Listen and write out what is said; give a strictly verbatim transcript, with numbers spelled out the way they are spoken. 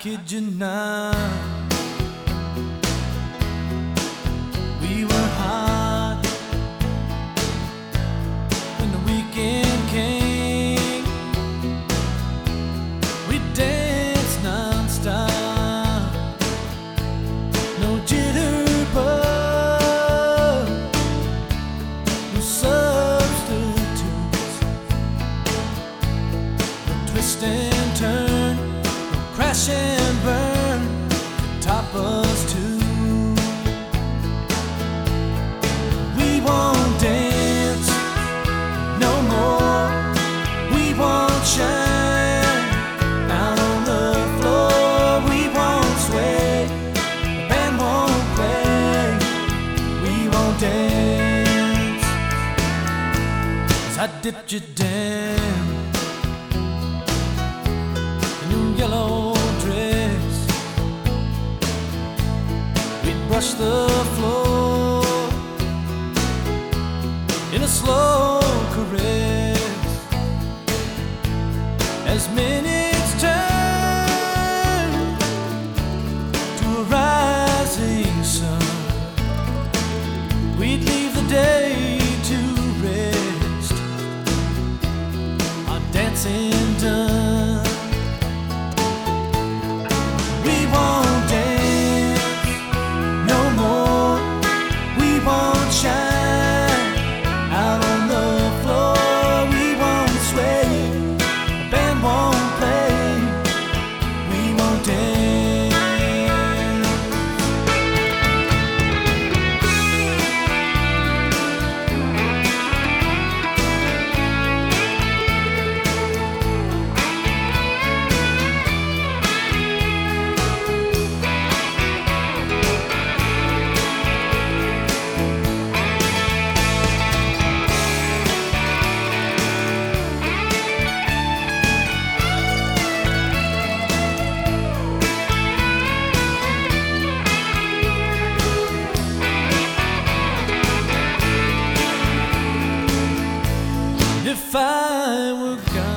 kid you not. We were hot when the weekend came. We danced non-stop, no jitterbug, no substitutes, no twist and turn, no crash and burn, top us too. We won't dance no more, we won't shine out on the floor, we won't sway, the band won't play, we won't dance. 'Cause I dipped you down in your yellow dress, we'd brush the floor in a slow caress. As minutes turn to a rising sun, we'd leave the day to rest, our dancing done. We won't dance no more, we won't shine out on the floor, we won't sway, the band won't play, we won't dance. If I were gone,